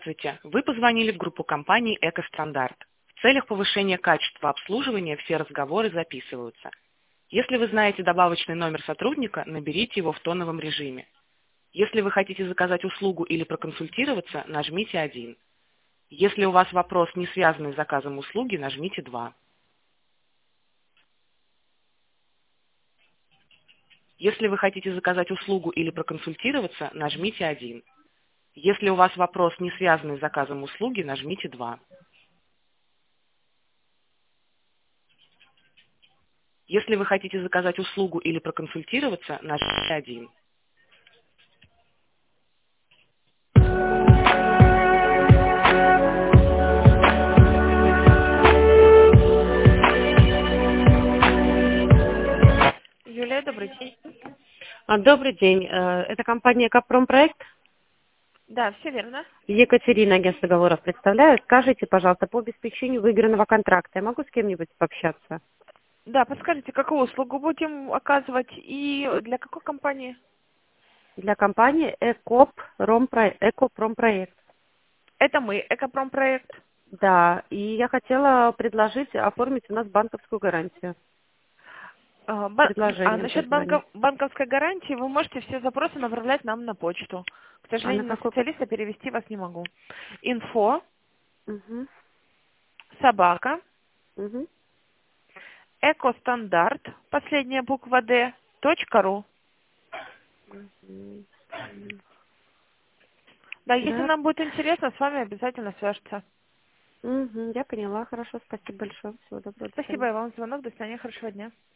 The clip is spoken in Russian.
Здравствуйте. Вы позвонили в группу компании «Экостандарт». В целях повышения качества обслуживания все разговоры записываются. Если вы знаете добавочный номер сотрудника, наберите его в тоновом режиме. Если вы хотите заказать услугу или проконсультироваться, нажмите 1. Если у вас вопрос, не связанный с заказом услуги, нажмите 2. Если вы хотите заказать услугу или проконсультироваться, нажмите 1. Если у вас вопрос, не связанный с заказом услуги, нажмите 2. Если вы хотите заказать услугу или проконсультироваться, нажмите 1. Юлия, добрый день. Добрый день. Это компания «Экопромпроект». Да, все верно. Екатерина, агентство договоров, представляю. Скажите, пожалуйста, по обеспечению выигранного контракта я могу с кем-нибудь пообщаться? Да, подскажите, какую услугу будем оказывать и для какой компании? Для компании «Экопромпроект». Это мы, Экопромпроект. Да, и я хотела предложить оформить у нас банковскую гарантию. Предложение Насчет позвонить. банковской гарантии вы можете все запросы направлять нам на почту. К А на сожалению, на какой? специалиста перевести вас не могу. Инфо, Угу, собака, угу. экостандарт, последняя буква Д, .ру. Да, если Да. нам будет интересно, с вами обязательно свяжутся. Угу, я поняла. Хорошо, спасибо большое. Всего доброго. До свидания. Спасибо и вам за звонок. До свидания. Хорошего дня.